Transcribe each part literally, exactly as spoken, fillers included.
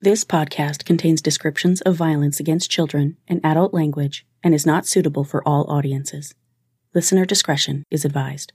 This podcast contains descriptions of violence against children and adult language and is not suitable for all audiences. Listener discretion is advised.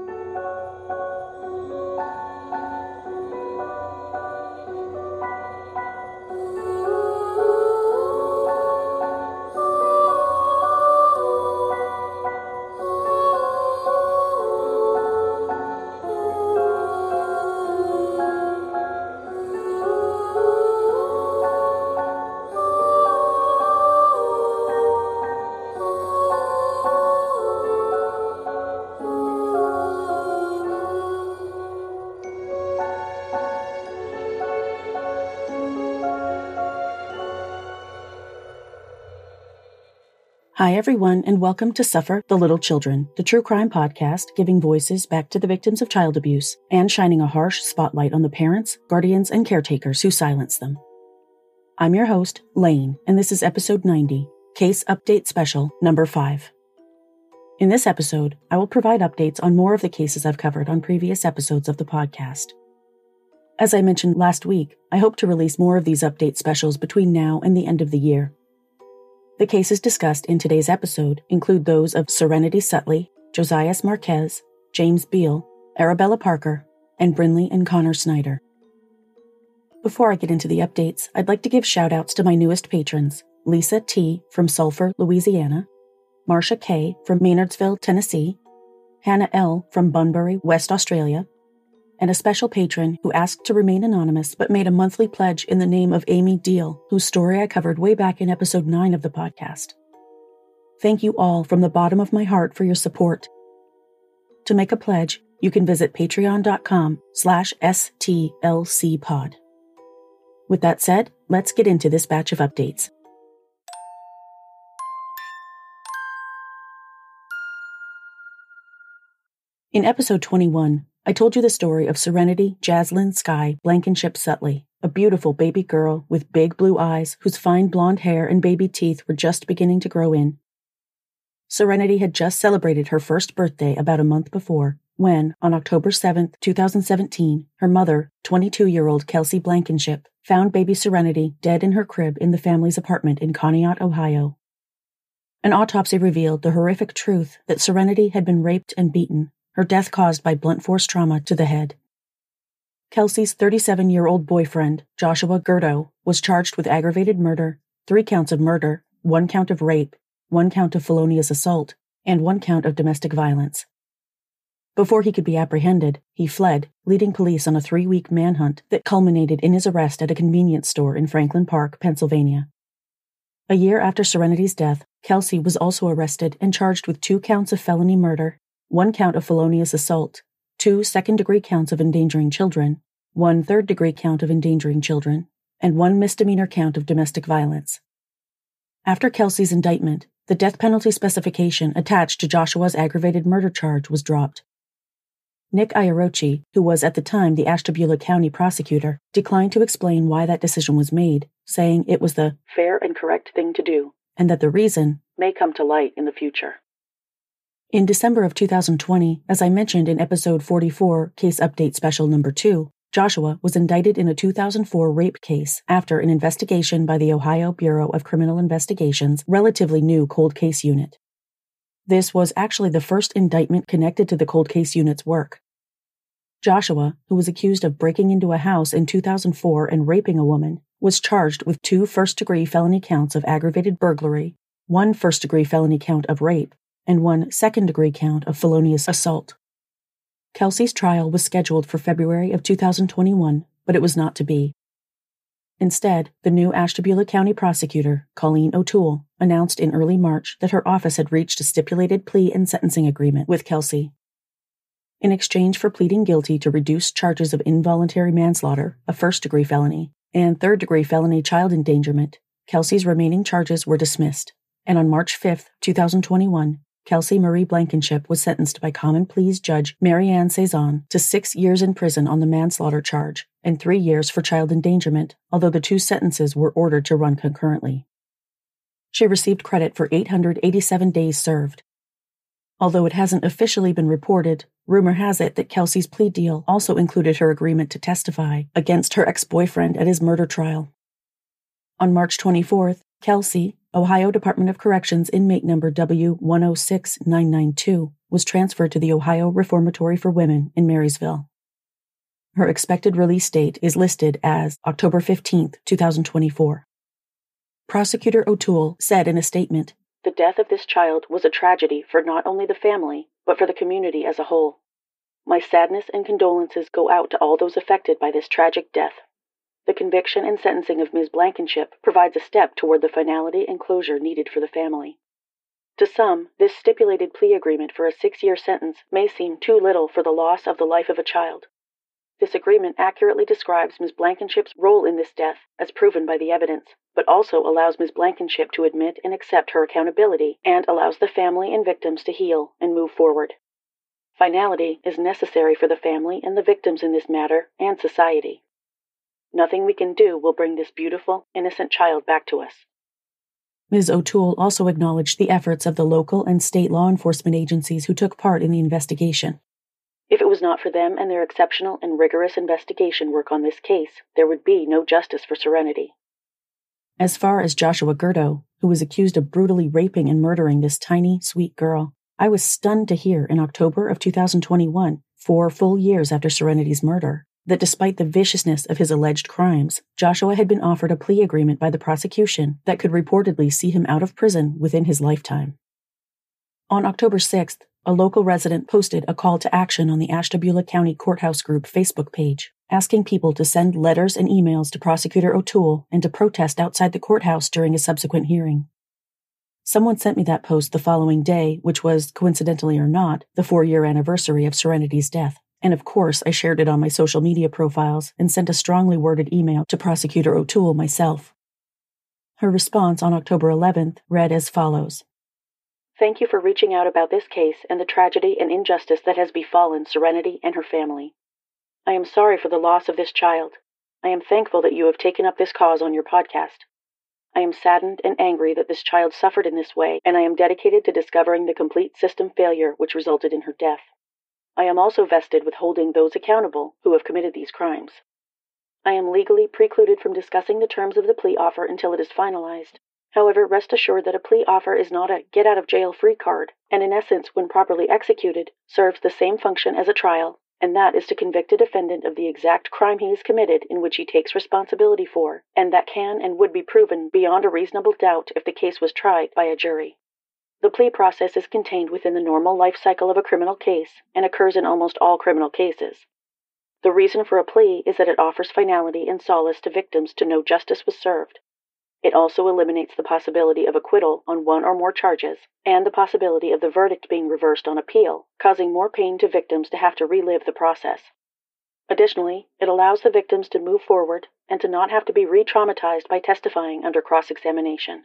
Hi, everyone, and welcome to Suffer the Little Children, the true crime podcast giving voices back to the victims of child abuse and shining a harsh spotlight on the parents, guardians, and caretakers who silence them. I'm your host, Lane, and this is episode ninety, Case Update Special number five. In this episode, I will provide updates on more of the cases I've covered on previous episodes of the podcast. As I mentioned last week, I hope to release more of these update specials between now and the end of the year. The cases discussed in today's episode include those of Serenity Sutley, Josias Marquez, James Beal, Arabella Parker, and Brinley and Connor Snyder. Before I get into the updates, I'd like to give shout-outs to my newest patrons, Lisa T. from Sulphur, Louisiana, Marcia K. from Maynardsville, Tennessee, Hannah L. from Bunbury, West Australia, and a special patron who asked to remain anonymous but made a monthly pledge in the name of Amy Deal, whose story I covered way back in episode nine of the podcast. Thank you all from the bottom of my heart for your support. To make a pledge, you can visit patreon.com slash stlcpod. With that said, let's get into this batch of updates. In episode twenty-one, I told you the story of Serenity Jaslyn Sky Blankenship Sutley, a beautiful baby girl with big blue eyes whose fine blonde hair and baby teeth were just beginning to grow in. Serenity had just celebrated her first birthday about a month before, when, on October seventh, twenty seventeen, her mother, twenty-two-year-old Kelsey Blankenship, found baby Serenity dead in her crib in the family's apartment in Conneaut, Ohio. An autopsy revealed the horrific truth that Serenity had been raped and beaten, her death caused by blunt force trauma to the head. Kelsey's thirty-seven-year-old boyfriend, Joshua Gerdo, was charged with aggravated murder, three counts of murder, one count of rape, one count of felonious assault, and one count of domestic violence. Before he could be apprehended, he fled, leading police on a three-week manhunt that culminated in his arrest at a convenience store in Franklin Park, Pennsylvania. A year after Serenity's death, Kelsey was also arrested and charged with two counts of felony murder, one count of felonious assault, two second-degree counts of endangering children, one third-degree count of endangering children, and one misdemeanor count of domestic violence. After Kelsey's indictment, the death penalty specification attached to Joshua's aggravated murder charge was dropped. Nick Iarocci, who was at the time the Ashtabula County prosecutor, declined to explain why that decision was made, saying it was the fair and correct thing to do, and that the reason may come to light in the future. In December of two thousand twenty, as I mentioned in episode forty-four, Case Update Special number two, Joshua was indicted in a two thousand four rape case after an investigation by the Ohio Bureau of Criminal Investigation's relatively new cold case unit. This was actually the first indictment connected to the cold case unit's work. Joshua, who was accused of breaking into a house in two thousand four and raping a woman, was charged with two first-degree felony counts of aggravated burglary, one first-degree felony count of rape, and one second-degree count of felonious assault. Kelsey's trial was scheduled for February of two thousand twenty-one, but it was not to be. Instead, the new Ashtabula County prosecutor, Colleen O'Toole, announced in early March that her office had reached a stipulated plea and sentencing agreement with Kelsey. In exchange for pleading guilty to reduced charges of involuntary manslaughter, a first-degree felony, and third-degree felony child endangerment, Kelsey's remaining charges were dismissed, and on March fifth, two thousand twenty-one, Kelsey Marie Blankenship was sentenced by Common Pleas Judge Marianne Cezanne to six years in prison on the manslaughter charge and three years for child endangerment, although the two sentences were ordered to run concurrently. She received credit for eight hundred eighty-seven days served. Although it hasn't officially been reported, rumor has it that Kelsey's plea deal also included her agreement to testify against her ex-boyfriend at his murder trial. On March twenty-fourth, Kelsey, Ohio Department of Corrections inmate number W one oh six nine nine two, was transferred to the Ohio Reformatory for Women in Marysville. Her expected release date is listed as October fifteenth, twenty twenty-four. Prosecutor O'Toole said in a statement, "The death of this child was a tragedy for not only the family, but for the community as a whole. My sadness and condolences go out to all those affected by this tragic death. The conviction and sentencing of Miz Blankenship provides a step toward the finality and closure needed for the family. To some, this stipulated plea agreement for a six-year sentence may seem too little for the loss of the life of a child. This agreement accurately describes Miz Blankenship's role in this death as proven by the evidence, but also allows Miz Blankenship to admit and accept her accountability and allows the family and victims to heal and move forward. Finality is necessary for the family and the victims in this matter and society. Nothing we can do will bring this beautiful, innocent child back to us." Miz O'Toole also acknowledged the efforts of the local and state law enforcement agencies who took part in the investigation. "If it was not for them and their exceptional and rigorous investigation work on this case, there would be no justice for Serenity." As far as Joshua Gurdo, who was accused of brutally raping and murdering this tiny, sweet girl, I was stunned to hear in October of two thousand twenty-one, four full years after Serenity's murder, that despite the viciousness of his alleged crimes, Joshua had been offered a plea agreement by the prosecution that could reportedly see him out of prison within his lifetime. On October sixth, a local resident posted a call to action on the Ashtabula County Courthouse Group Facebook page, asking people to send letters and emails to Prosecutor O'Toole and to protest outside the courthouse during a subsequent hearing. Someone sent me that post the following day, which was, coincidentally or not, the four-year anniversary of Serenity's death. And of course, I shared it on my social media profiles and sent a strongly worded email to Prosecutor O'Toole myself. Her response on October eleventh read as follows. "Thank you for reaching out about this case and the tragedy and injustice that has befallen Serenity and her family. I am sorry for the loss of this child. I am thankful that you have taken up this cause on your podcast. I am saddened and angry that this child suffered in this way, and I am dedicated to discovering the complete system failure which resulted in her death. I am also vested with holding those accountable who have committed these crimes. I am legally precluded from discussing the terms of the plea offer until it is finalized. However, rest assured that a plea offer is not a get-out-of-jail-free card, and in essence, when properly executed, serves the same function as a trial, and that is to convict a defendant of the exact crime he has committed in which he takes responsibility for, and that can and would be proven beyond a reasonable doubt if the case was tried by a jury. The plea process is contained within the normal life cycle of a criminal case and occurs in almost all criminal cases. The reason for a plea is that it offers finality and solace to victims to know justice was served. It also eliminates the possibility of acquittal on one or more charges, and the possibility of the verdict being reversed on appeal, causing more pain to victims to have to relive the process. Additionally, it allows the victims to move forward and to not have to be re-traumatized by testifying under cross-examination.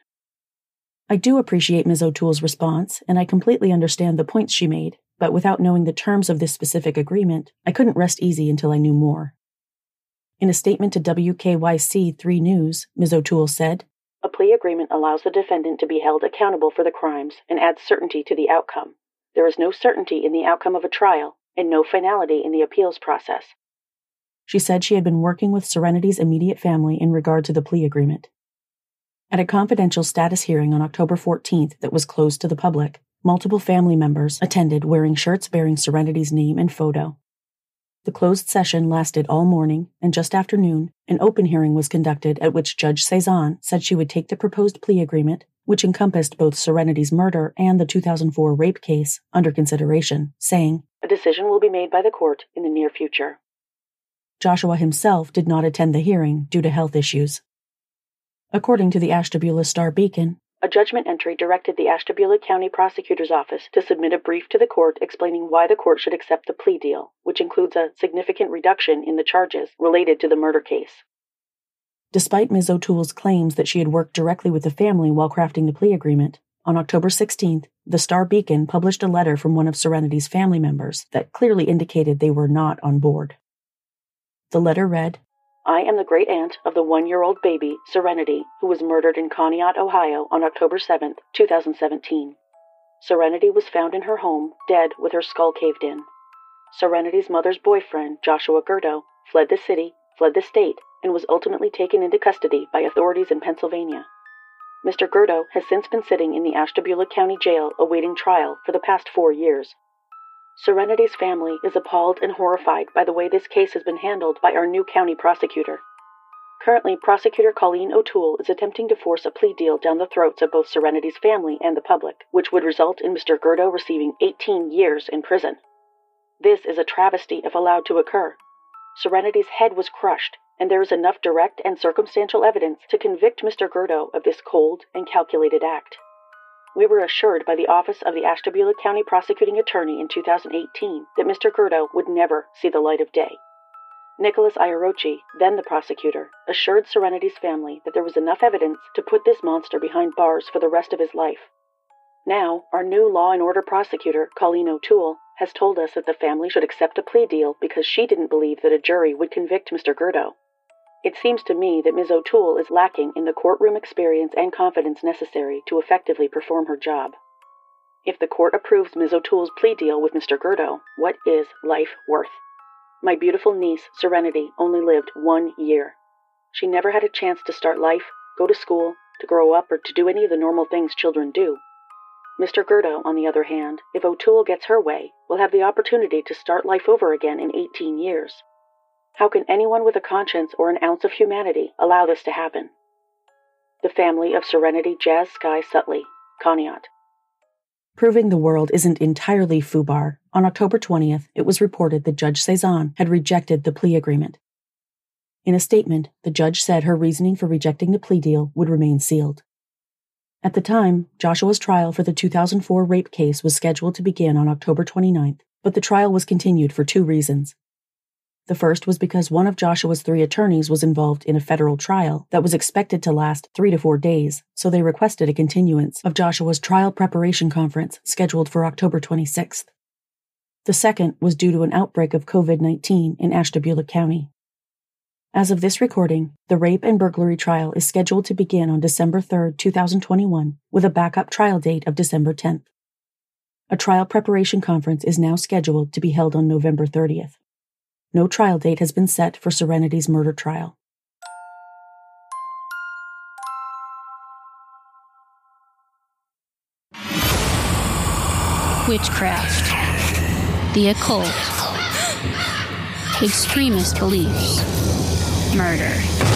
I do appreciate Miz O'Toole's response, and I completely understand the points she made, but without knowing the terms of this specific agreement, I couldn't rest easy until I knew more. In a statement to W K Y C three News, Miz O'Toole said, "A plea agreement allows the defendant to be held accountable for the crimes and adds certainty to the outcome. There is no certainty in the outcome of a trial and no finality in the appeals process." She said she had been working with Serenity's immediate family in regard to the plea agreement. At a confidential status hearing on October fourteenth that was closed to the public, multiple family members attended wearing shirts bearing Serenity's name and photo. The closed session lasted all morning, and just after noon, an open hearing was conducted at which Judge Cezanne said she would take the proposed plea agreement, which encompassed both Serenity's murder and the two thousand four rape case, under consideration, saying, "A decision will be made by the court in the near future." Joshua himself did not attend the hearing due to health issues. According to the Ashtabula Star-Beacon, a judgment entry directed the Ashtabula County Prosecutor's Office to submit a brief to the court explaining why the court should accept the plea deal, which includes a significant reduction in the charges related to the murder case. Despite Miz O'Toole's claims that she had worked directly with the family while crafting the plea agreement, on October sixteenth, the Star-Beacon published a letter from one of Serenity's family members that clearly indicated they were not on board. The letter read, "I am the great-aunt of the one-year-old baby, Serenity, who was murdered in Conneaut, Ohio on October seventh, two thousand seventeen. Serenity was found in her home, dead with her skull caved in. Serenity's mother's boyfriend, Joshua Gurdo, fled the city, fled the state, and was ultimately taken into custody by authorities in Pennsylvania. Mister Gurdo has since been sitting in the Ashtabula County Jail awaiting trial for the past four years. Serenity's family is appalled and horrified by the way this case has been handled by our new county prosecutor. Currently, Prosecutor Colleen O'Toole is attempting to force a plea deal down the throats of both Serenity's family and the public, which would result in Mister Gurdo receiving eighteen years in prison. This is a travesty if allowed to occur. Serenity's head was crushed, and there is enough direct and circumstantial evidence to convict Mister Gurdo of this cold and calculated act. We were assured by the Office of the Ashtabula County Prosecuting Attorney in two thousand eighteen that Mister Gurdo would never see the light of day. Nicholas Iarocci, then the prosecutor, assured Serenity's family that there was enough evidence to put this monster behind bars for the rest of his life. Now, our new law and order prosecutor, Colleen O'Toole, has told us that the family should accept a plea deal because she didn't believe that a jury would convict Mister Gurdo. It seems to me that Miz O'Toole is lacking in the courtroom experience and confidence necessary to effectively perform her job. If the court approves Miz O'Toole's plea deal with Mister Gurdo, what is life worth? My beautiful niece, Serenity, only lived one year. She never had a chance to start life, go to school, to grow up, or to do any of the normal things children do. Mister Gurdo, on the other hand, if O'Toole gets her way, will have the opportunity to start life over again in eighteen years. How can anyone with a conscience or an ounce of humanity allow this to happen? The family of Serenity Jazz Sky Sutley, Conneaut. Proving the world isn't entirely foobar, on October twentieth, it was reported that Judge Cezanne had rejected the plea agreement. In a statement, the judge said her reasoning for rejecting the plea deal would remain sealed. At the time, Joshua's trial for the two thousand four rape case was scheduled to begin on October twenty-ninth, but the trial was continued for two reasons. The first was because one of Joshua's three attorneys was involved in a federal trial that was expected to last three to four days, so they requested a continuance of Joshua's trial preparation conference scheduled for October twenty-sixth. The second was due to an outbreak of covid nineteen in Ashtabula County. As of this recording, the rape and burglary trial is scheduled to begin on December third, two thousand twenty-one, with a backup trial date of December tenth. A trial preparation conference is now scheduled to be held on November thirtieth. No trial date has been set for Serenity's murder trial. Witchcraft, the occult, extremist beliefs, murder.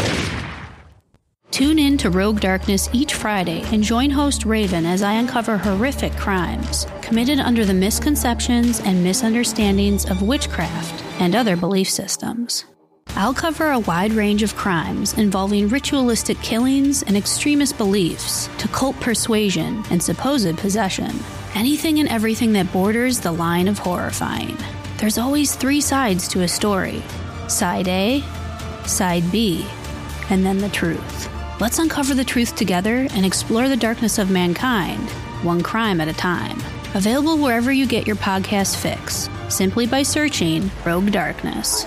Tune in to Rogue Darkness each Friday and join host Raven as I uncover horrific crimes committed under the misconceptions and misunderstandings of witchcraft and other belief systems. I'll cover a wide range of crimes involving ritualistic killings and extremist beliefs to cult persuasion and supposed possession. Anything and everything that borders the line of horrifying. There's always three sides to a story. Side A, Side B, and then the truth. Let's uncover the truth together and explore the darkness of mankind, one crime at a time. Available wherever you get your podcast fix, simply by searching Rogue Darkness.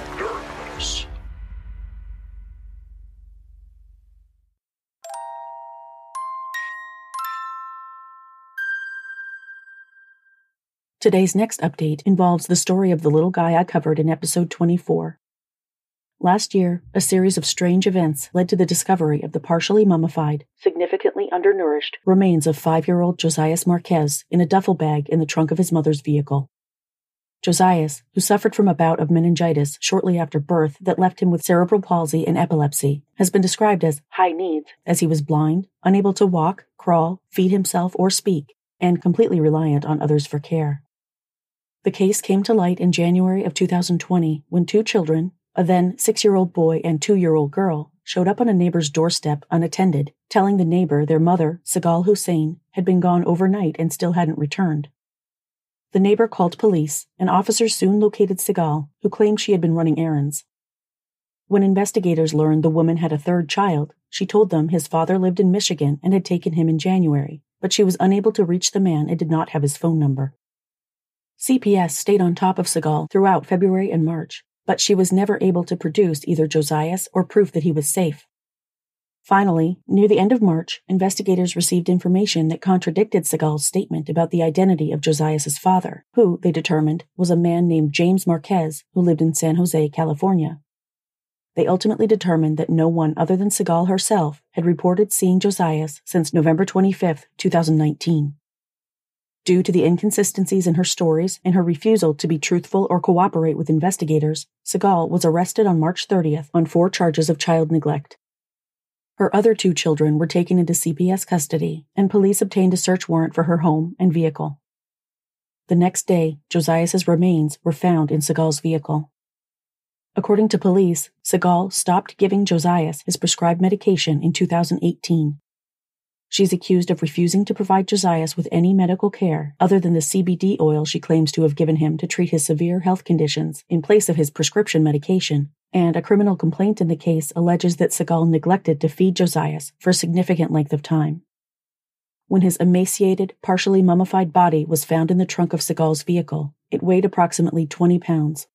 Today's next update involves the story of the little guy I covered in episode twenty-four. Last year, a series of strange events led to the discovery of the partially mummified, significantly undernourished remains of five-year-old Josias Marquez in a duffel bag in the trunk of his mother's vehicle. Josias, who suffered from a bout of meningitis shortly after birth that left him with cerebral palsy and epilepsy, has been described as high needs, as he was blind, unable to walk, crawl, feed himself, or speak, and completely reliant on others for care. The case came to light in January of two thousand twenty when two children, a then six-year-old boy and two-year-old girl, showed up on a neighbor's doorstep unattended, telling the neighbor their mother, Segal Hussein, had been gone overnight and still hadn't returned. The neighbor called police, and officers soon located Segal, who claimed she had been running errands. When investigators learned the woman had a third child, she told them his father lived in Michigan and had taken him in January, but she was unable to reach the man and did not have his phone number. C P S stayed on top of Segal throughout February and March, but she was never able to produce either Josias or proof that he was safe. Finally, near the end of March, investigators received information that contradicted Segal's statement about the identity of Josias' father, who, they determined, was a man named James Marquez who lived in San Jose, California. They ultimately determined that no one other than Segal herself had reported seeing Josias since November twenty-fifth, twenty nineteen. Due to the inconsistencies in her stories and her refusal to be truthful or cooperate with investigators, Segal was arrested on March thirtieth on four charges of child neglect. Her other two children were taken into C P S custody, and police obtained a search warrant for her home and vehicle. The next day, Josias' remains were found in Segal's vehicle. According to police, Segal stopped giving Josias his prescribed medication in two thousand eighteen. She's accused of refusing to provide Josias with any medical care other than the C B D oil she claims to have given him to treat his severe health conditions in place of his prescription medication, and a criminal complaint in the case alleges that Segal neglected to feed Josias for a significant length of time. When his emaciated, partially mummified body was found in the trunk of Segal's vehicle, it weighed approximately twenty pounds.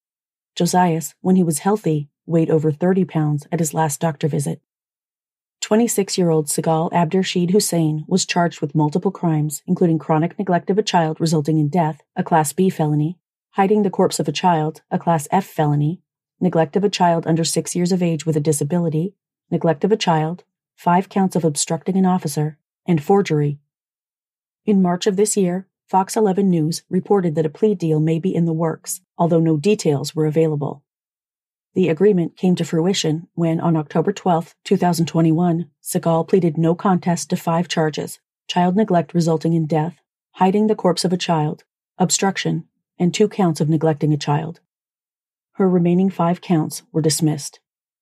Josias, when he was healthy, weighed over thirty pounds at his last doctor visit. twenty-six-year-old Segal Abdirshid Hussain was charged with multiple crimes, including chronic neglect of a child resulting in death, a Class B felony, hiding the corpse of a child, a Class F felony, neglect of a child under six years of age with a disability, neglect of a child, five counts of obstructing an officer, and forgery. In March of this year, Fox eleven News reported that a plea deal may be in the works, although no details were available. The agreement came to fruition when, on October twelfth, twenty twenty-one, Segal pleaded no contest to five charges: child neglect resulting in death, hiding the corpse of a child, obstruction, and two counts of neglecting a child. Her remaining five counts were dismissed.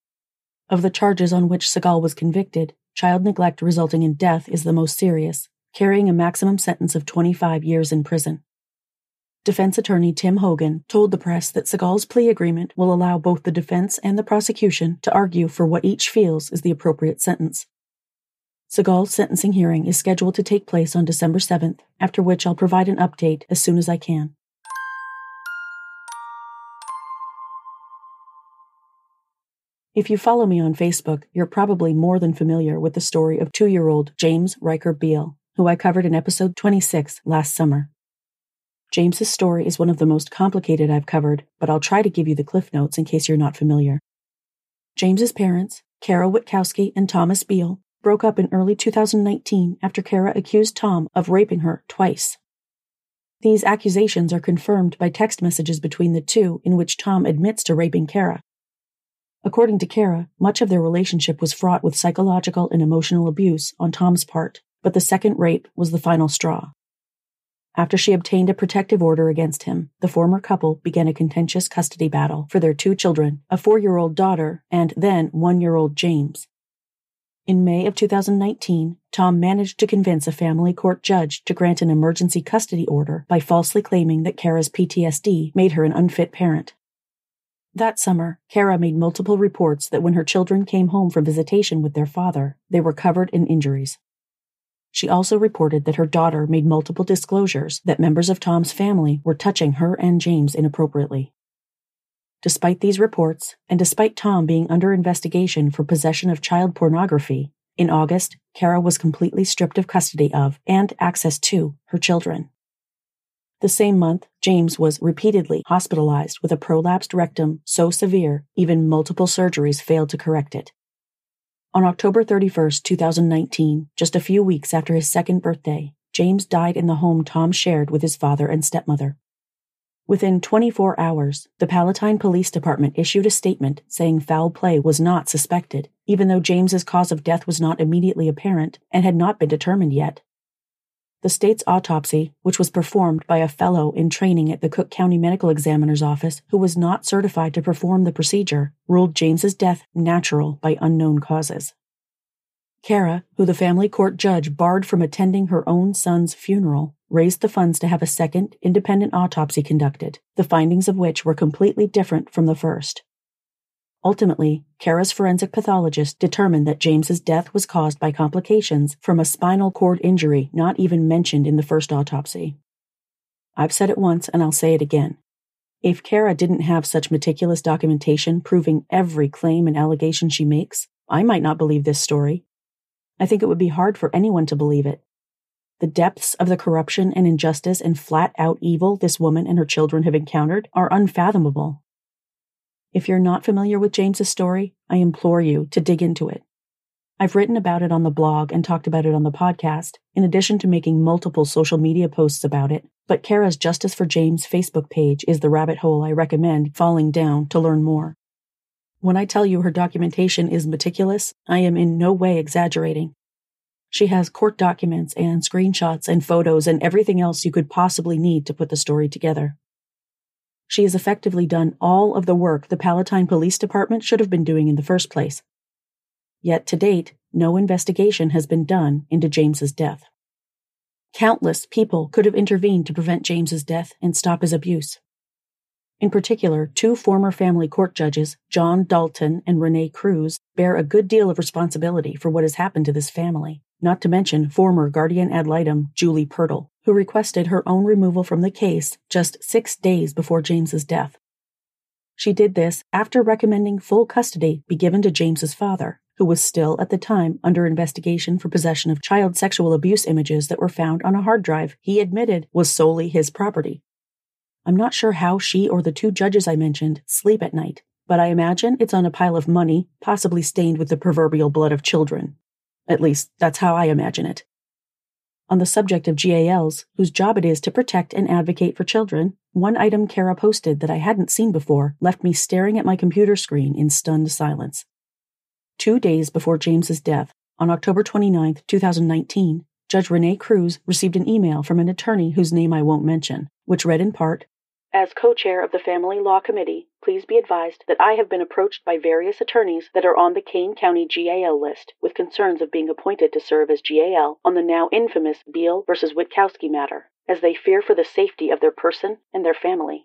Of the charges on which Segal was convicted, child neglect resulting in death is the most serious, carrying a maximum sentence of twenty-five years in prison. Defense attorney Tim Hogan told the press that Segal's plea agreement will allow both the defense and the prosecution to argue for what each feels is the appropriate sentence. Segal's sentencing hearing is scheduled to take place on December seventh, after which I'll provide an update as soon as I can. If you follow me on Facebook, you're probably more than familiar with the story of two-year-old James Riker Beal, who I covered in episode twenty-six last summer. James's story is one of the most complicated I've covered, but I'll try to give you the cliff notes in case you're not familiar. James's parents, Kara Witkowski and Thomas Beal, broke up in early two thousand nineteen after Kara accused Tom of raping her twice. These accusations are confirmed by text messages between the two in which Tom admits to raping Kara. According to Kara, much of their relationship was fraught with psychological and emotional abuse on Tom's part, but the second rape was the final straw. After she obtained a protective order against him, the former couple began a contentious custody battle for their two children, a four-year-old daughter and then one-year-old James. In May of two thousand nineteen, Tom managed to convince a family court judge to grant an emergency custody order by falsely claiming that Kara's P T S D made her an unfit parent. That summer, Kara made multiple reports that when her children came home from visitation with their father, they were covered in injuries. She also reported that her daughter made multiple disclosures that members of Tom's family were touching her and James inappropriately. Despite these reports, and despite Tom being under investigation for possession of child pornography, in August, Kara was completely stripped of custody of, and access to, her children. The same month, James was repeatedly hospitalized with a prolapsed rectum so severe even multiple surgeries failed to correct it. On October thirty-first, twenty nineteen, just a few weeks after his second birthday, James died in the home Tom shared with his father and stepmother. Within twenty-four hours, the Palatine Police Department issued a statement saying foul play was not suspected, even though James's cause of death was not immediately apparent and had not been determined yet. The state's autopsy, which was performed by a fellow in training at the Cook County Medical Examiner's Office who was not certified to perform the procedure, ruled James's death natural by unknown causes. Kara, who the family court judge barred from attending her own son's funeral, raised the funds to have a second, independent autopsy conducted, the findings of which were completely different from the first. Ultimately, Kara's forensic pathologist determined that James's death was caused by complications from a spinal cord injury not even mentioned in the first autopsy. I've said it once and I'll say it again. If Kara didn't have such meticulous documentation proving every claim and allegation she makes, I might not believe this story. I think it would be hard for anyone to believe it. The depths of the corruption and injustice and flat-out evil this woman and her children have encountered are unfathomable. If you're not familiar with James's story, I implore you to dig into it. I've written about it on the blog and talked about it on the podcast, in addition to making multiple social media posts about it, but Kara's Justice for James Facebook page is the rabbit hole I recommend falling down to learn more. When I tell you her documentation is meticulous, I am in no way exaggerating. She has court documents and screenshots and photos and everything else you could possibly need to put the story together. She has effectively done all of the work the Palatine Police Department should have been doing in the first place. Yet to date, no investigation has been done into James's death. Countless people could have intervened to prevent James's death and stop his abuse. In particular, two former family court judges, John Dalton and Renee Cruz, bear a good deal of responsibility for what has happened to this family, not to mention former guardian ad litem Julie Pirtle, who requested her own removal from the case just six days before James's death. She did this after recommending full custody be given to James's father, who was still at the time under investigation for possession of child sexual abuse images that were found on a hard drive he admitted was solely his property. I'm not sure how she or the two judges I mentioned sleep at night, but I imagine it's on a pile of money, possibly stained with the proverbial blood of children. At least, that's how I imagine it. On the subject of G A Ls, whose job it is to protect and advocate for children, one item Kara posted that I hadn't seen before left me staring at my computer screen in stunned silence. Two days before James's death, on October twenty-ninth, twenty nineteen, Judge Renee Cruz received an email from an attorney whose name I won't mention, which read in part, "As co-chair of the Family Law Committee, please be advised that I have been approached by various attorneys that are on the Kane County G A L list with concerns of being appointed to serve as G A L on the now infamous Beal versus Witkowski matter, as they fear for the safety of their person and their family."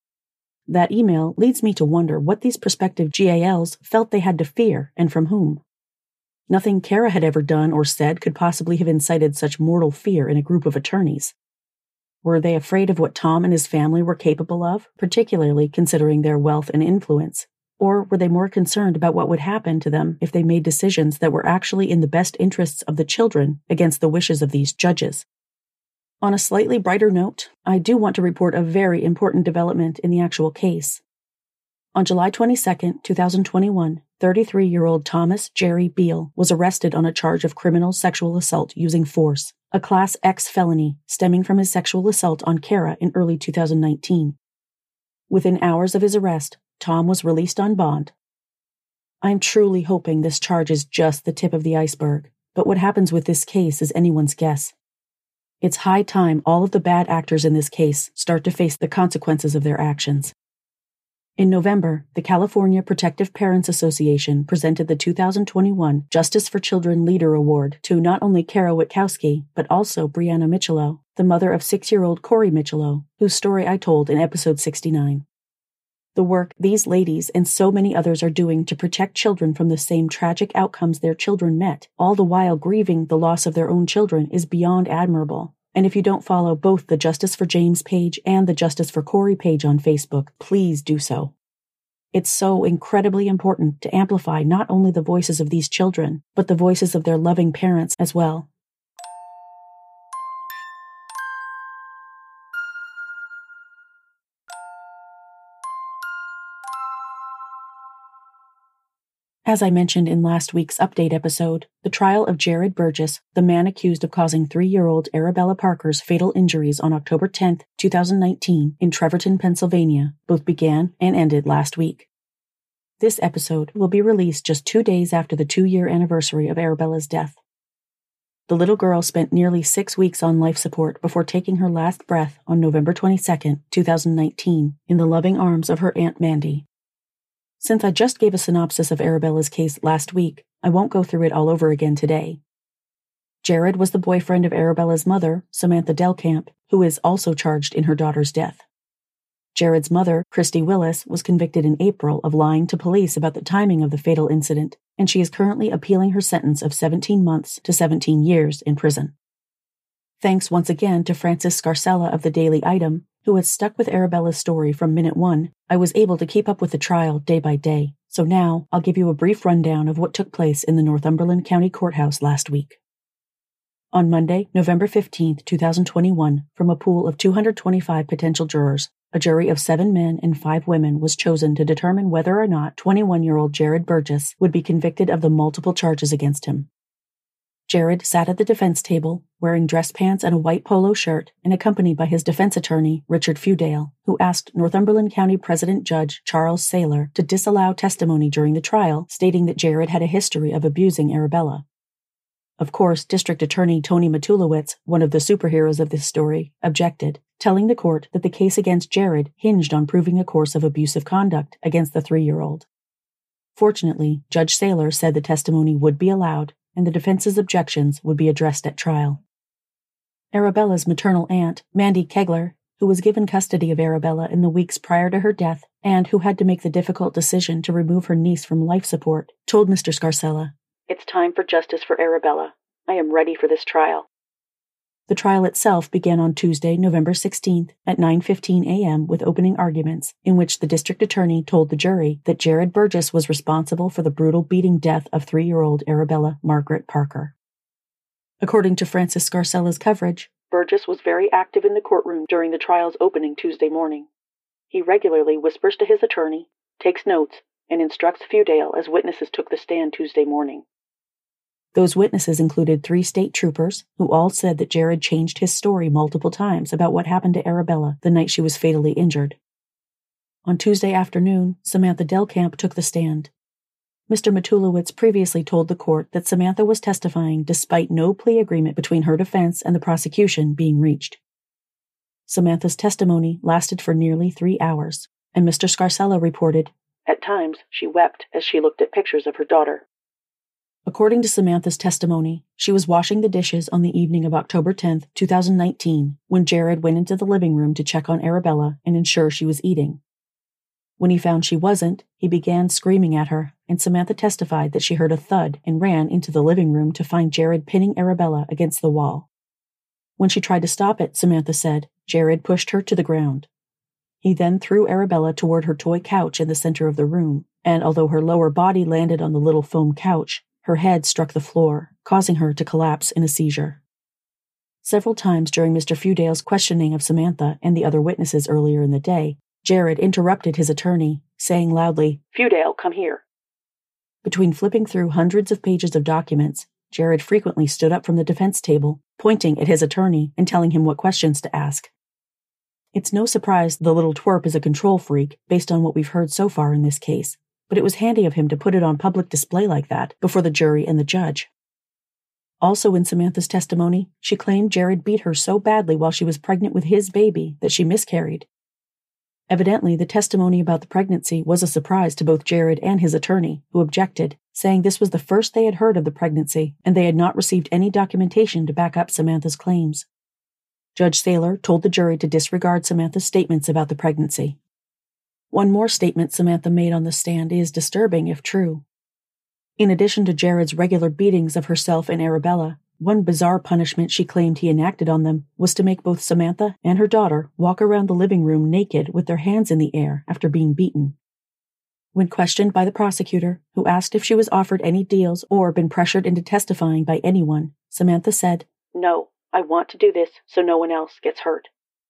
That email leads me to wonder what these prospective G A Ls felt they had to fear and from whom. Nothing Kara had ever done or said could possibly have incited such mortal fear in a group of attorneys. Were they afraid of what Tom and his family were capable of, particularly considering their wealth and influence? Or were they more concerned about what would happen to them if they made decisions that were actually in the best interests of the children against the wishes of these judges? On a slightly brighter note, I do want to report a very important development in the actual case. On July twenty-second, twenty twenty-one, thirty-three-year-old Thomas Jerry Beal was arrested on a charge of criminal sexual assault using force, a Class X felony stemming from his sexual assault on Kara in early two thousand nineteen. Within hours of his arrest, Tom was released on bond. I'm truly hoping this charge is just the tip of the iceberg, but what happens with this case is anyone's guess. It's high time all of the bad actors in this case start to face the consequences of their actions. In November, the California Protective Parents Association presented the two thousand twenty-one Justice for Children Leader Award to not only Kara Witkowski, but also Brianna Michelow, the mother of six-year-old Corey Michelow, whose story I told in episode sixty-nine. The work these ladies and so many others are doing to protect children from the same tragic outcomes their children met, all the while grieving the loss of their own children, is beyond admirable. And if you don't follow both the Justice for James page and the Justice for Corey page on Facebook, please do so. It's so incredibly important to amplify not only the voices of these children, but the voices of their loving parents as well. As I mentioned in last week's update episode, the trial of Jared Burgess, the man accused of causing three-year-old Arabella Parker's fatal injuries on October tenth, twenty nineteen in Trevorton, Pennsylvania, both began and ended last week. This episode will be released just two days after the two-year anniversary of Arabella's death. The little girl spent nearly six weeks on life support before taking her last breath on November twenty-second, twenty nineteen, in the loving arms of her Aunt Mandy. Since I just gave a synopsis of Arabella's case last week, I won't go through it all over again today. Jared was the boyfriend of Arabella's mother, Samantha Delcamp, who is also charged in her daughter's death. Jared's mother, Christy Willis, was convicted in April of lying to police about the timing of the fatal incident, and she is currently appealing her sentence of seventeen months to seventeen years in prison. Thanks once again to Francis Scarcella of the Daily Item, who has stuck with Arabella's story from minute one. I was able to keep up with the trial day by day, so now I'll give you a brief rundown of what took place in the Northumberland County Courthouse last week. On Monday, November fifteenth, twenty twenty-one, from a pool of two hundred twenty-five potential jurors, A jury of seven men and five women was chosen to determine whether or not twenty-one-year-old Jared Burgess would be convicted of the multiple charges against him. Jared sat at the defense table, wearing dress pants and a white polo shirt, and accompanied by his defense attorney, Richard Fudale, who asked Northumberland County President Judge Charles Saylor to disallow testimony during the trial, stating that Jared had a history of abusing Arabella. Of course, District Attorney Tony Matulowicz, one of the superheroes of this story, objected, telling the court that the case against Jared hinged on proving a course of abusive conduct against the three-year-old. Fortunately, Judge Saylor said the testimony would be allowed, and the defense's objections would be addressed at trial. Arabella's maternal aunt, Mandy Kegler, who was given custody of Arabella in the weeks prior to her death and who had to make the difficult decision to remove her niece from life support, told Mister Scarcella, "It's time for justice for Arabella. I am ready for this trial." The trial itself began on Tuesday, November sixteenth at nine fifteen a.m. with opening arguments, in which the district attorney told the jury that Jared Burgess was responsible for the brutal beating death of three-year-old Arabella Margaret Parker. According to Francis Scarcella's coverage, Burgess was very active in the courtroom during the trial's opening Tuesday morning. He regularly whispers to his attorney, takes notes, and instructs Fudale as witnesses took the stand Tuesday morning. Those witnesses included three state troopers, who all said that Jared changed his story multiple times about what happened to Arabella the night she was fatally injured. On Tuesday afternoon, Samantha Delcamp took the stand. Mister Matulowicz previously told the court that Samantha was testifying despite no plea agreement between her defense and the prosecution being reached. Samantha's testimony lasted for nearly three hours, and Mister Scarcella reported, "At times, she wept as she looked at pictures of her daughter." According to Samantha's testimony, she was washing the dishes on the evening of October tenth, twenty nineteen, when Jared went into the living room to check on Arabella and ensure she was eating. When he found she wasn't, he began screaming at her, and Samantha testified that she heard a thud and ran into the living room to find Jared pinning Arabella against the wall. When she tried to stop it, Samantha said, Jared pushed her to the ground. He then threw Arabella toward her toy couch in the center of the room, and although her lower body landed on the little foam couch, her head struck the floor, causing her to collapse in a seizure. Several times during Mister Fudale's questioning of Samantha and the other witnesses earlier in the day, Jared interrupted his attorney, saying loudly, "Fudale, come here." Between flipping through hundreds of pages of documents, Jared frequently stood up from the defense table, pointing at his attorney and telling him what questions to ask. It's no surprise the little twerp is a control freak, based on what we've heard so far in this case, but it was handy of him to put it on public display like that before the jury and the judge. Also in Samantha's testimony, she claimed Jared beat her so badly while she was pregnant with his baby that she miscarried. Evidently, the testimony about the pregnancy was a surprise to both Jared and his attorney, who objected, saying this was the first they had heard of the pregnancy, and they had not received any documentation to back up Samantha's claims. Judge Saylor told the jury to disregard Samantha's statements about the pregnancy. One more statement Samantha made on the stand is disturbing if true. In addition to Jared's regular beatings of herself and Arabella, one bizarre punishment she claimed he enacted on them was to make both Samantha and her daughter walk around the living room naked with their hands in the air after being beaten. When questioned by the prosecutor, who asked if she was offered any deals or been pressured into testifying by anyone, Samantha said, "No, I want to do this so no one else gets hurt."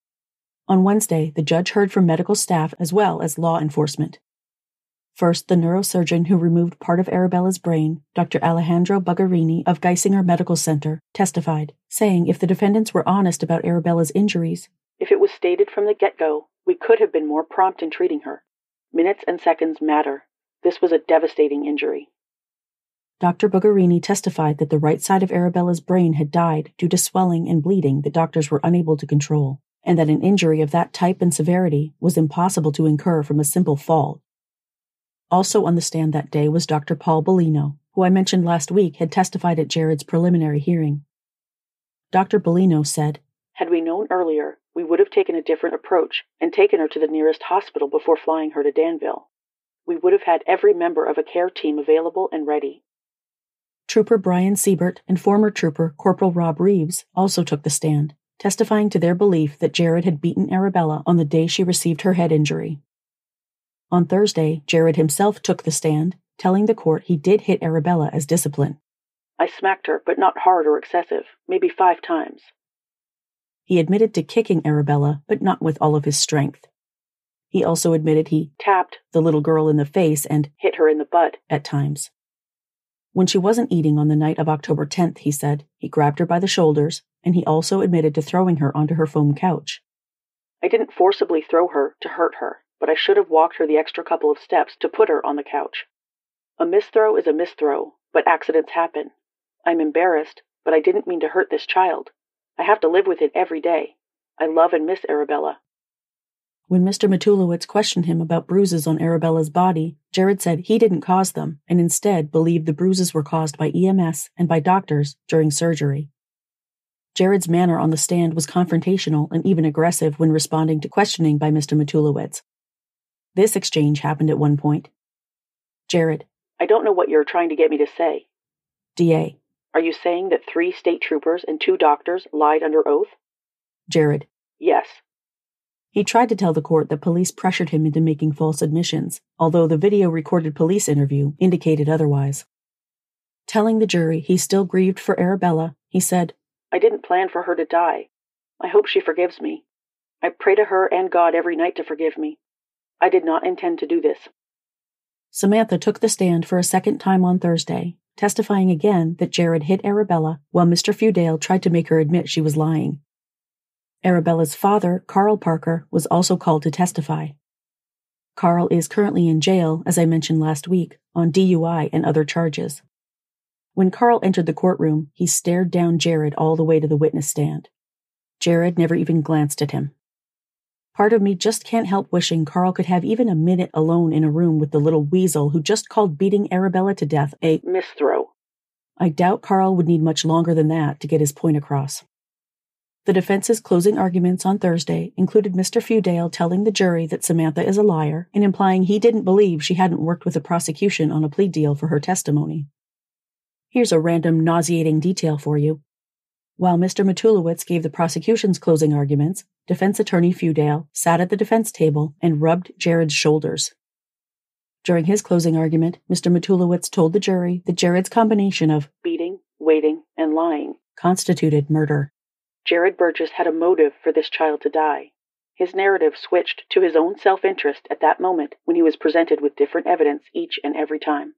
On Wednesday, the judge heard from medical staff as well as law enforcement. First, the neurosurgeon who removed part of Arabella's brain, Doctor Alejandro Buggerini of Geisinger Medical Center, testified, saying if the defendants were honest about Arabella's injuries, "If it was stated from the get-go, we could have been more prompt in treating her. Minutes and seconds matter. This was a devastating injury." Doctor Buggerini testified that the right side of Arabella's brain had died due to swelling and bleeding that doctors were unable to control, and that an injury of that type and severity was impossible to incur from a simple fall. Also on the stand that day was Doctor Paul Bellino, who I mentioned last week had testified at Jared's preliminary hearing. Doctor Bellino said, "Had we known earlier, we would have taken a different approach and taken her to the nearest hospital before flying her to Danville. We would have had every member of a care team available and ready." Trooper Brian Siebert and former trooper Corporal Rob Reeves also took the stand, testifying to their belief that Jared had beaten Arabella on the day she received her head injury. On Thursday, Jared himself took the stand, telling the court he did hit Arabella as discipline. "I smacked her, but not hard or excessive, maybe five times." He admitted to kicking Arabella, but not with all of his strength. He also admitted he tapped the little girl in the face and hit her in the butt at times. When she wasn't eating on the night of October tenth, he said, he grabbed her by the shoulders, and he also admitted to throwing her onto her foam couch. I didn't forcibly throw her to hurt her, but I should have walked her the extra couple of steps to put her on the couch. A misthrow is a misthrow, but accidents happen. I'm embarrassed, but I didn't mean to hurt this child. I have to live with it every day. I love and miss Arabella. When Mister Matulowicz questioned him about bruises on Arabella's body, Jared said he didn't cause them and instead believed the bruises were caused by E M S and by doctors during surgery. Jared's manner on the stand was confrontational and even aggressive when responding to questioning by Mister Matulowicz. This exchange happened at one point. Jared: I don't know what you're trying to get me to say. D A: Are you saying that three state troopers and two doctors lied under oath? Jared: Yes. He tried to tell the court that police pressured him into making false admissions, although the video-recorded police interview indicated otherwise. Telling the jury he still grieved for Arabella, he said, I didn't plan for her to die. I hope she forgives me. I pray to her and God every night to forgive me. I did not intend to do this. Samantha took the stand for a second time on Thursday, testifying again that Jared hit Arabella while Mister Feudale tried to make her admit she was lying. Arabella's father, Carl Parker, was also called to testify. Carl is currently in jail, as I mentioned last week, on D U I and other charges. When Carl entered the courtroom, he stared down Jared all the way to the witness stand. Jared never even glanced at him. Part of me just can't help wishing Carl could have even a minute alone in a room with the little weasel who just called beating Arabella to death a misthrow. I doubt Carl would need much longer than that to get his point across. The defense's closing arguments on Thursday included Mister Feudale telling the jury that Samantha is a liar and implying he didn't believe she hadn't worked with the prosecution on a plea deal for her testimony. Here's a random nauseating detail for you. While Mister Matulowicz gave the prosecution's closing arguments, defense attorney Feudale sat at the defense table and rubbed Jared's shoulders. During his closing argument, Mister Matulowicz told the jury that Jared's combination of beating, waiting, and lying constituted murder. Jared Burgess had a motive for this child to die. His narrative switched to his own self-interest at that moment when he was presented with different evidence each and every time.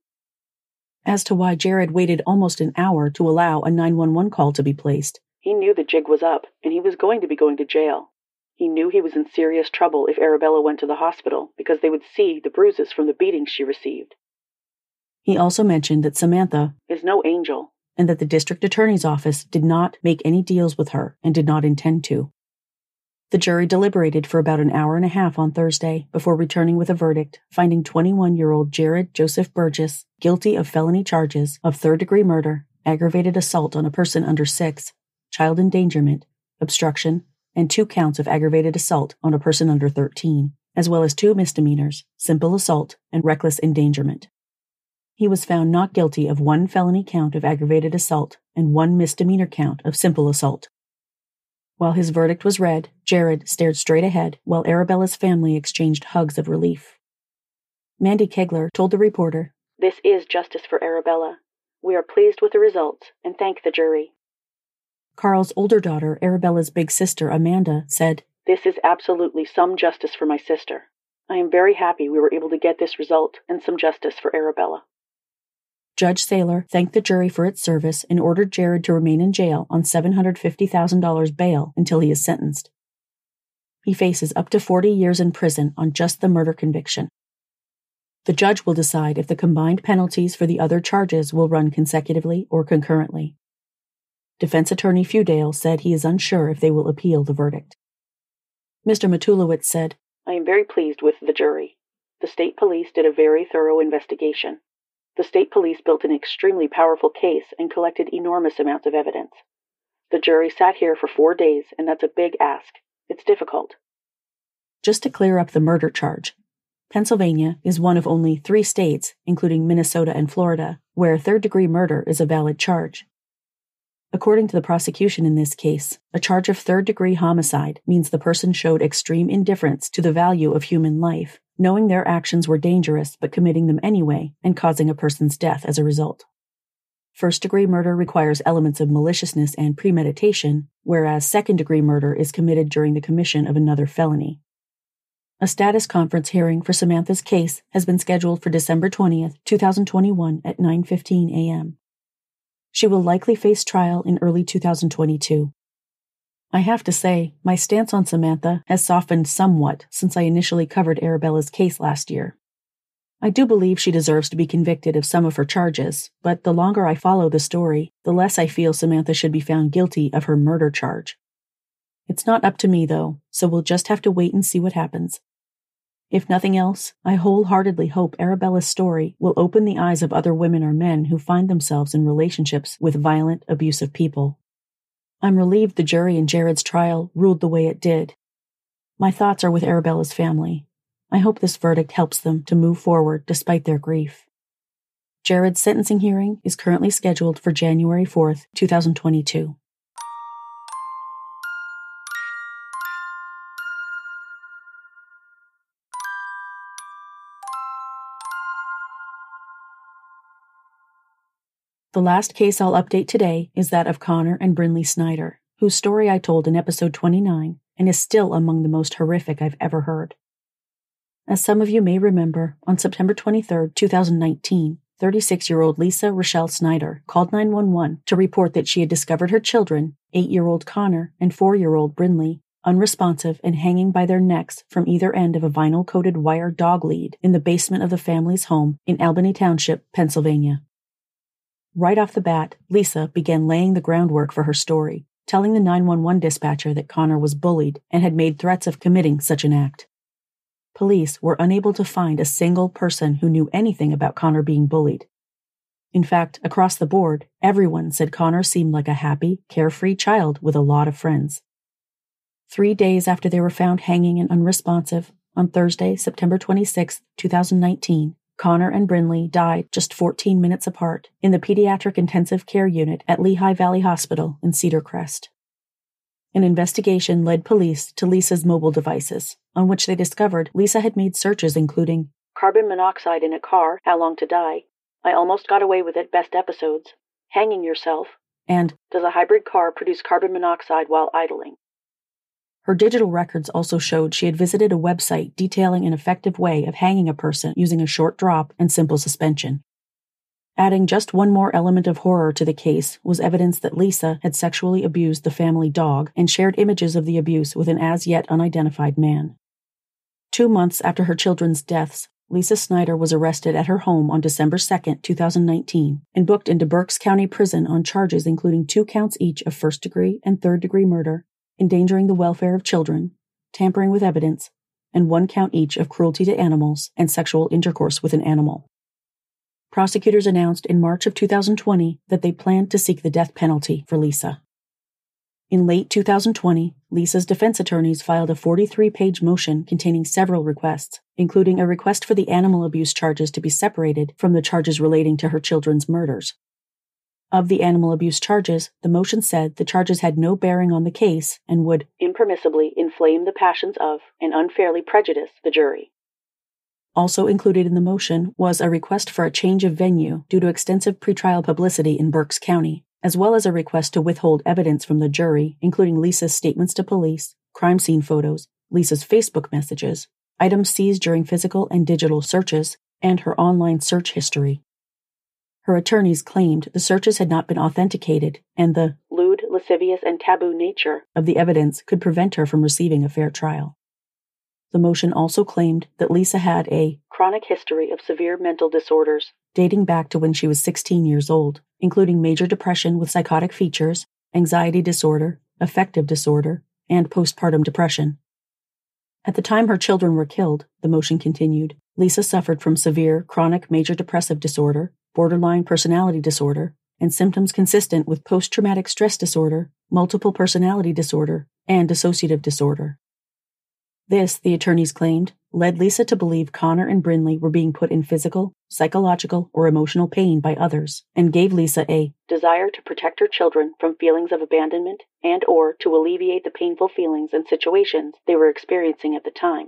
As to why Jared waited almost an hour to allow a nine one one call to be placed, he knew the jig was up and he was going to be going to jail. He knew he was in serious trouble if Arabella went to the hospital because they would see the bruises from the beatings she received. He also mentioned that Samantha is no angel, and that the district attorney's office did not make any deals with her and did not intend to. The jury deliberated for about an hour and a half on Thursday before returning with a verdict, finding twenty-one-year-old Jared Joseph Burgess guilty of felony charges of third-degree murder, aggravated assault on a person under six, child endangerment, obstruction, and two counts of aggravated assault on a person under thirteen, as well as two misdemeanors, simple assault and reckless endangerment. He was found not guilty of one felony count of aggravated assault and one misdemeanor count of simple assault. While his verdict was read, Jared stared straight ahead while Arabella's family exchanged hugs of relief. Mandy Kegler told the reporter, This is justice for Arabella. We are pleased with the results and thank the jury. Carl's older daughter, Arabella's big sister, Amanda, said, This is absolutely some justice for my sister. I am very happy we were able to get this result and some justice for Arabella. Judge Saylor thanked the jury for its service and ordered Jared to remain in jail on seven hundred fifty thousand dollars bail until he is sentenced. He faces up to forty years in prison on just the murder conviction. The judge will decide if the combined penalties for the other charges will run consecutively or concurrently. Defense attorney Feudale said he is unsure if they will appeal the verdict. Mister Matulowicz said, I am very pleased with the jury. The state police did a very thorough investigation. The state police built an extremely powerful case and collected enormous amounts of evidence. The jury sat here for four days, and that's a big ask. It's difficult. Just to clear up the murder charge, Pennsylvania is one of only three states, including Minnesota and Florida, where third-degree murder is a valid charge. According to the prosecution in this case, a charge of third-degree homicide means the person showed extreme indifference to the value of human life, knowing their actions were dangerous but committing them anyway and causing a person's death as a result. First-degree murder requires elements of maliciousness and premeditation, whereas second-degree murder is committed during the commission of another felony. A status conference hearing for Samantha's case has been scheduled for December twentieth, twenty twenty-one at nine fifteen a.m. She will likely face trial in early two thousand twenty-two. I have to say, my stance on Samantha has softened somewhat since I initially covered Arabella's case last year. I do believe she deserves to be convicted of some of her charges, but the longer I follow the story, the less I feel Samantha should be found guilty of her murder charge. It's not up to me, though, so we'll just have to wait and see what happens. If nothing else, I wholeheartedly hope Arabella's story will open the eyes of other women or men who find themselves in relationships with violent, abusive people. I'm relieved the jury in Jared's trial ruled the way it did. My thoughts are with Arabella's family. I hope this verdict helps them to move forward despite their grief. Jared's sentencing hearing is currently scheduled for January fourth, twenty twenty-two. The last case I'll update today is that of Connor and Brinley Snyder, whose story I told in episode twenty-nine and is still among the most horrific I've ever heard. As some of you may remember, on September twenty-third, twenty nineteen, thirty-six-year-old Lisa Rochelle Snyder called nine one one to report that she had discovered her children, eight-year-old Connor and four-year-old Brinley, unresponsive and hanging by their necks from either end of a vinyl-coated wire dog lead in the basement of the family's home in Albany Township, Pennsylvania. Right off the bat, Lisa began laying the groundwork for her story, telling the nine one one dispatcher that Connor was bullied and had made threats of committing such an act. Police were unable to find a single person who knew anything about Connor being bullied. In fact, across the board, everyone said Connor seemed like a happy, carefree child with a lot of friends. Three days after they were found hanging and unresponsive, on Thursday, September twenty-sixth, twenty nineteen, Connor and Brinley died just fourteen minutes apart in the pediatric intensive care unit at Lehigh Valley Hospital in Cedar Crest. An investigation led police to Lisa's mobile devices, on which they discovered Lisa had made searches including carbon monoxide in a car, how long to die, I almost got away with it, best episodes, hanging yourself, and does a hybrid car produce carbon monoxide while idling? Her digital records also showed she had visited a website detailing an effective way of hanging a person using a short drop and simple suspension. Adding just one more element of horror to the case was evidence that Lisa had sexually abused the family dog and shared images of the abuse with an as-yet unidentified man. Two months after her children's deaths, Lisa Snyder was arrested at her home on December second, twenty nineteen, and booked into Berks County Prison on charges including two counts each of first-degree and third-degree murder, endangering the welfare of children, tampering with evidence, and one count each of cruelty to animals and sexual intercourse with an animal. Prosecutors announced in March of two thousand twenty that they planned to seek the death penalty for Lisa. In late two thousand twenty, Lisa's defense attorneys filed a forty-three page motion containing several requests, including a request for the animal abuse charges to be separated from the charges relating to her children's murders. Of the animal abuse charges, the motion said the charges had no bearing on the case and would impermissibly inflame the passions of and unfairly prejudice the jury. Also included in the motion was a request for a change of venue due to extensive pretrial publicity in Berks County, as well as a request to withhold evidence from the jury, including Lisa's statements to police, crime scene photos, Lisa's Facebook messages, items seized during physical and digital searches, and her online search history. Her attorneys claimed the searches had not been authenticated, and the lewd, lascivious, and taboo nature of the evidence could prevent her from receiving a fair trial. The motion also claimed that Lisa had a chronic history of severe mental disorders, dating back to when she was sixteen years old, including major depression with psychotic features, anxiety disorder, affective disorder, and postpartum depression. At the time her children were killed, the motion continued, Lisa suffered from severe chronic major depressive disorder, borderline personality disorder, and symptoms consistent with post-traumatic stress disorder, multiple personality disorder, and dissociative disorder. This, the attorneys claimed, led Lisa to believe Connor and Brinley were being put in physical, psychological, or emotional pain by others, and gave Lisa a desire to protect her children from feelings of abandonment and or to alleviate the painful feelings and situations they were experiencing at the time.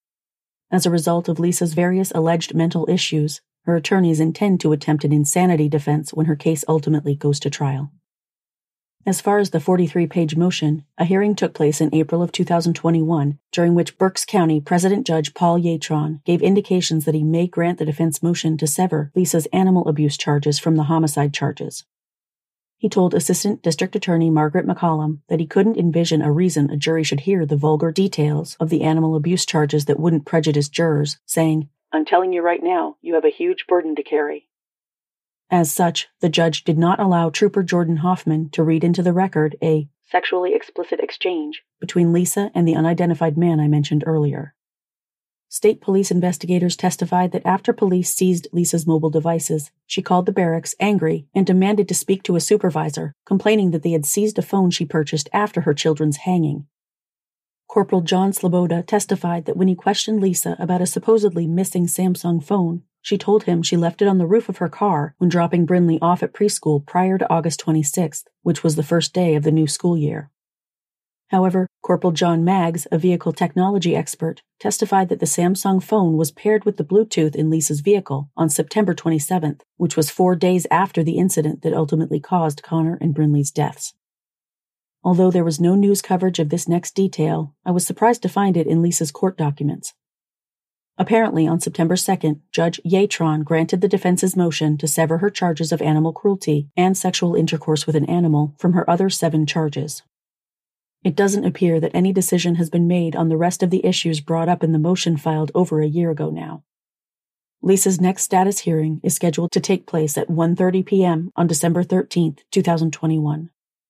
As a result of Lisa's various alleged mental issues, her attorneys intend to attempt an insanity defense when her case ultimately goes to trial. As far as the forty-three page motion, a hearing took place in April of two thousand twenty-one, during which Berks County President Judge Paul Yatron gave indications that he may grant the defense motion to sever Lisa's animal abuse charges from the homicide charges. He told Assistant District Attorney Margaret McCollum that he couldn't envision a reason a jury should hear the vulgar details of the animal abuse charges that wouldn't prejudice jurors, saying, "I'm telling you right now, you have a huge burden to carry." As such, the judge did not allow Trooper Jordan Hoffman to read into the record a sexually explicit exchange between Lisa and the unidentified man I mentioned earlier. State police investigators testified that after police seized Lisa's mobile devices, she called the barracks angry and demanded to speak to a supervisor, complaining that they had seized a phone she purchased after her children's hanging. Corporal John Sloboda testified that when he questioned Lisa about a supposedly missing Samsung phone, she told him she left it on the roof of her car when dropping Brinley off at preschool prior to August twenty-sixth, which was the first day of the new school year. However, Corporal John Maggs, a vehicle technology expert, testified that the Samsung phone was paired with the Bluetooth in Lisa's vehicle on September twenty-seventh, which was four days after the incident that ultimately caused Connor and Brinley's deaths. Although there was no news coverage of this next detail, I was surprised to find it in Lisa's court documents. Apparently, on September second, Judge Yatron granted the defense's motion to sever her charges of animal cruelty and sexual intercourse with an animal from her other seven charges. It doesn't appear that any decision has been made on the rest of the issues brought up in the motion filed over a year ago now. Lisa's next status hearing is scheduled to take place at one thirty p.m. on December thirteenth, twenty twenty-one.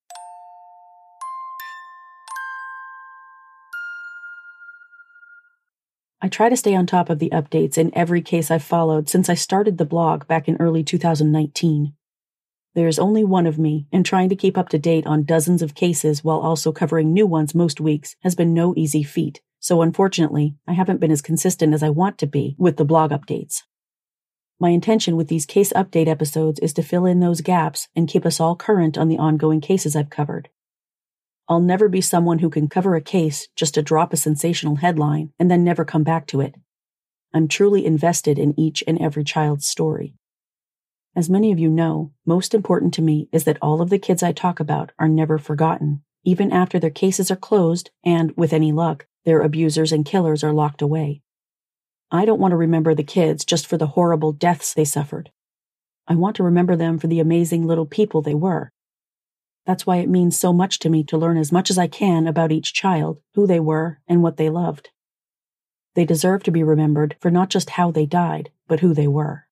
I try to stay on top of the updates in every case I've followed since I started the blog back in early two thousand nineteen. There is only one of me, and trying to keep up to date on dozens of cases while also covering new ones most weeks has been no easy feat, so unfortunately, I haven't been as consistent as I want to be with the blog updates. My intention with these case update episodes is to fill in those gaps and keep us all current on the ongoing cases I've covered. I'll never be someone who can cover a case just to drop a sensational headline and then never come back to it. I'm truly invested in each and every child's story. As many of you know, most important to me is that all of the kids I talk about are never forgotten, even after their cases are closed and, with any luck, their abusers and killers are locked away. I don't want to remember the kids just for the horrible deaths they suffered. I want to remember them for the amazing little people they were. That's why it means so much to me to learn as much as I can about each child, who they were, and what they loved. They deserve to be remembered for not just how they died, but who they were.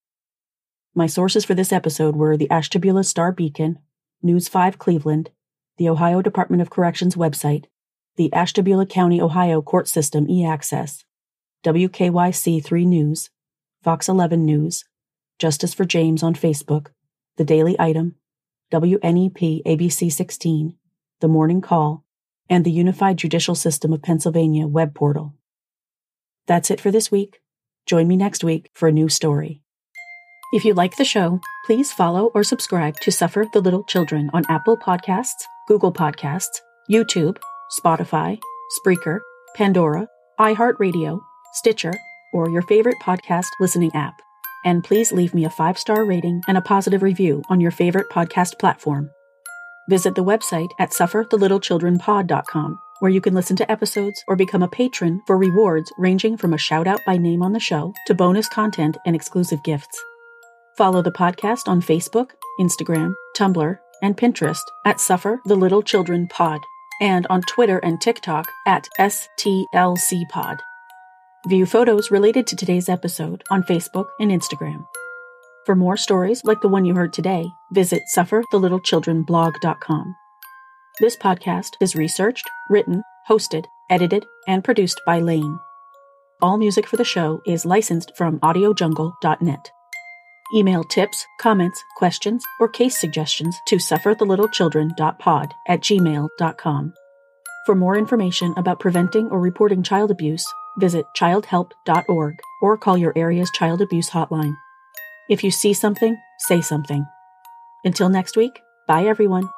My sources for this episode were the Ashtabula Star-Beacon, News five Cleveland, the Ohio Department of Corrections website, the Ashtabula County, Ohio Court System e-Access, W K Y C three News, Fox eleven News, Justice for James on Facebook, The Daily Item, W N E P A B C sixteen, The Morning Call, and the Unified Judicial System of Pennsylvania web portal. That's it for this week. Join me next week for a new story. If you like the show, please follow or subscribe to Suffer the Little Children on Apple Podcasts, Google Podcasts, YouTube, Spotify, Spreaker, Pandora, iHeartRadio, Stitcher, or your favorite podcast listening app. And please leave me a five-star rating and a positive review on your favorite podcast platform. Visit the website at suffer the little children pod dot com, where you can listen to episodes or become a patron for rewards ranging from a shout-out by name on the show to bonus content and exclusive gifts. Follow the podcast on Facebook, Instagram, Tumblr, and Pinterest at Suffer the Little Children Pod, and on Twitter and TikTok at S T L C Pod. View photos related to today's episode on Facebook and Instagram. For more stories like the one you heard today, visit suffer the little children blog dot com. This podcast is researched, written, hosted, edited, and produced by Lane. All music for the show is licensed from audio jungle dot net. Email tips, comments, questions, or case suggestions to suffer the little children dot pod at gmail dot com. For more information about preventing or reporting child abuse, visit child help dot org or call your area's child abuse hotline. If you see something, say something. Until next week, bye everyone.